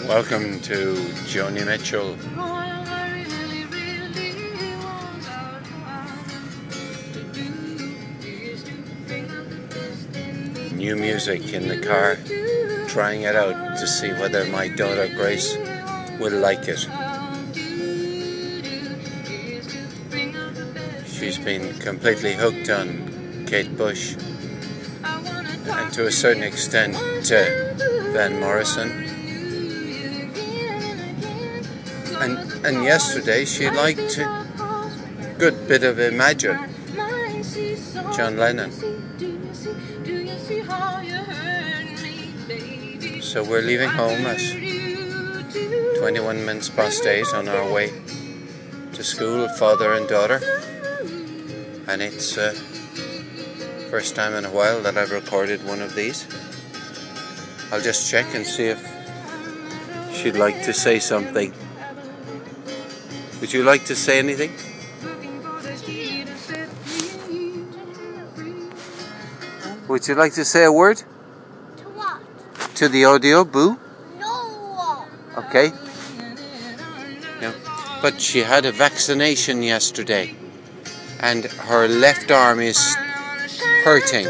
Welcome to Joni Mitchell. New music in the car, trying it out to see whether my daughter Grace will like it. She's been completely hooked on Kate Bush and to a certain extent Van Morrison. And yesterday she liked a good bit of Imagine, John Lennon. So we're leaving home at 21 minutes past 8 on our way to school, father and daughter. And it's first time in a while that I've recorded one of these. I'll just check and see if she'd like to say something. Would you like to say anything? Would you like to say a word? To what? To the audio, Boo? No! Okay. Yeah. But she had a vaccination yesterday and her left arm is hurting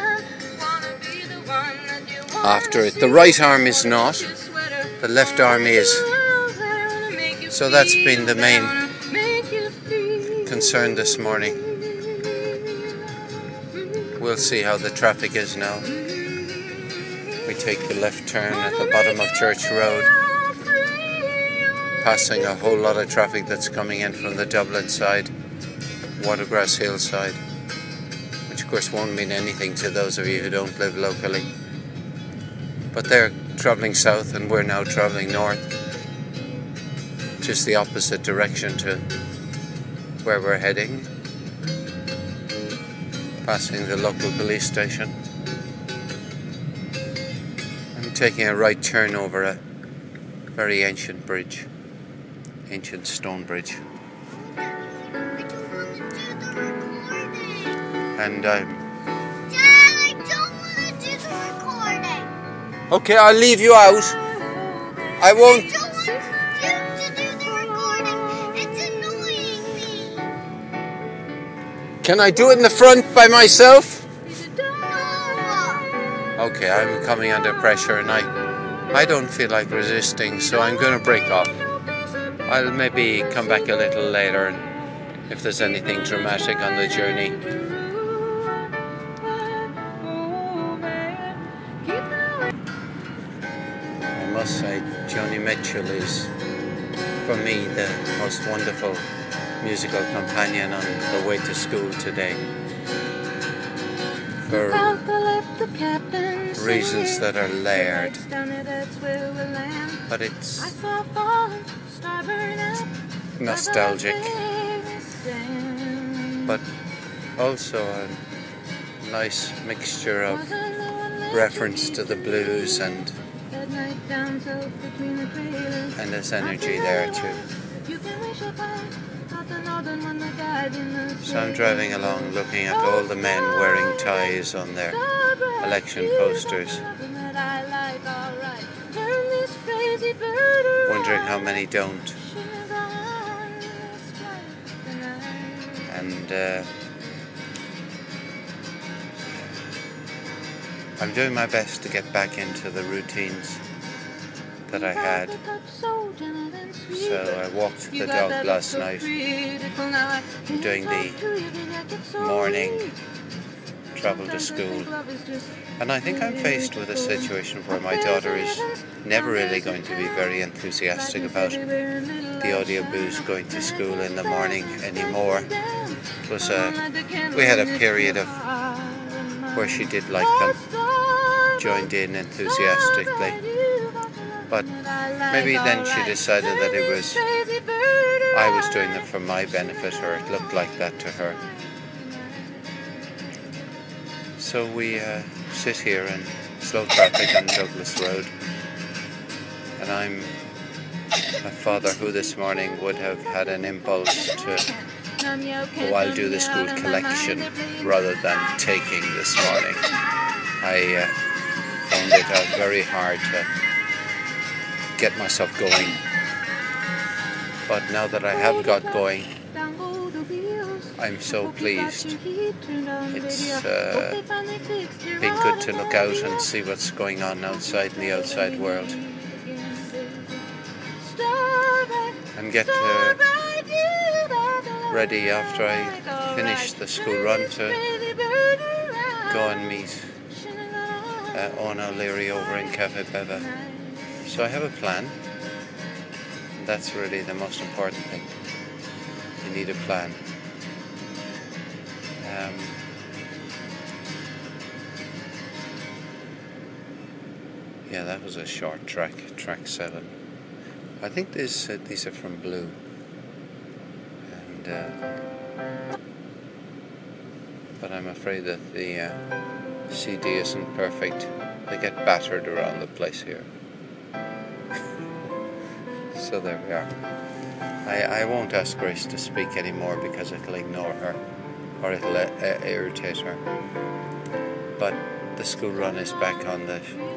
after it. The right arm is not, the left arm is. So that's been the main concern this morning. We'll see how the traffic is now. We take the left turn at the bottom of Church Road, passing a whole lot of traffic that's coming in from the Dublin side, Watergrass Hill side, which of course won't mean anything to those of you who don't live locally. But they're travelling south and we're now travelling north, just the opposite direction to where we're heading, passing the local police station. I'm taking a right turn over a very ancient bridge, ancient stone bridge. And Dad, I don't want to do the recording. okay, I'll leave you out. I won't. I don't want you to do the recording. It's annoying me. Can I do it in the front by myself? No. Okay, I'm coming under pressure and I don't feel like resisting, so I'm going to break off. I'll maybe come back a little later and if there's anything dramatic on the journey. I must say, Joni Mitchell is, for me, the most wonderful musical companion on the way to school today. For reasons that are layered. But it's nostalgic, but also a nice mixture of reference to the blues and there's energy there too. So I'm driving along looking at all the men wearing ties on their election posters, wondering how many don't. And I'm doing my best to get back into the routines that I had. So I walked the dog last night. I'm doing the morning travel to school. And I think I'm faced with a situation where my daughter is never really going to be very enthusiastic about the audio booze going to school in the morning anymore. It was we had a period of where she did like them, joined in enthusiastically. But maybe then she decided that I was doing them for my benefit, or it looked like that to her. So we sit here in slow traffic on Douglas Road, and I'm a father who this morning would have had an impulse to I'll do the school collection rather than taking this morning. I found it very hard to get myself going. But now that I have got going, I'm so pleased. It's been good to look out and see what's going on outside in the outside world. And get ready after I finish the school run to go and meet Owen O'Leary over in Cafe Beva. So I have a plan. That's really the most important thing. You need a plan. Yeah, that was a short track 7. I think these are from Blue. And but I'm afraid that the CD isn't perfect. They get battered around the place here. So there we are. I won't ask Grace to speak anymore because it'll ignore her or it'll irritate her. But the school run is back on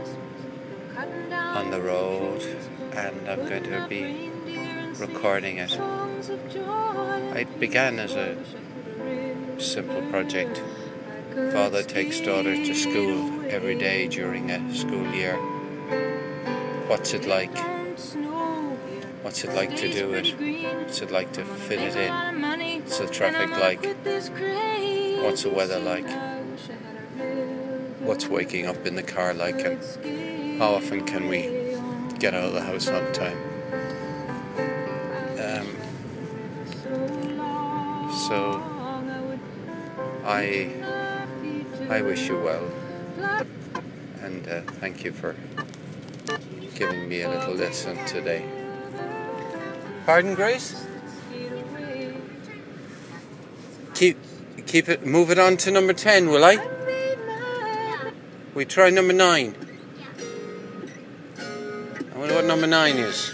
the road, and I'm going to be recording it. It began as a simple project. Father takes daughter to school every day during a school year. What's it like? What's it like to do it? What's it like to fit it in? What's the traffic like? What's the weather like? What's waking up in the car like? And how often can we get out of the house on time? So I wish you well, and thank you for giving me a little lesson today. Pardon, Grace? Keep it. Move it on to number 10, will I? We try number 9. I wonder what number 9 is.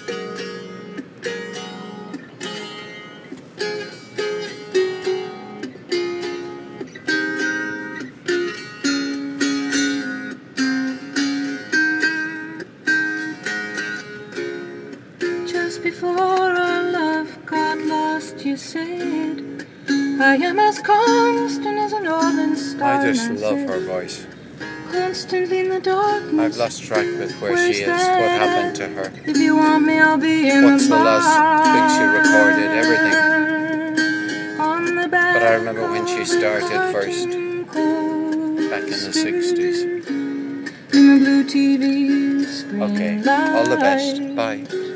Just before our love got lost, you said, I am as constant as a northern star. I just love her voice. Constantly in the darkness. I've lost track with where she is, what happened to her. If you want me, I'll be in What's the the last thing she recorded, everything. But I remember when she started first, back in the 60s. In the blue TV screen. Okay, all the best. Bye.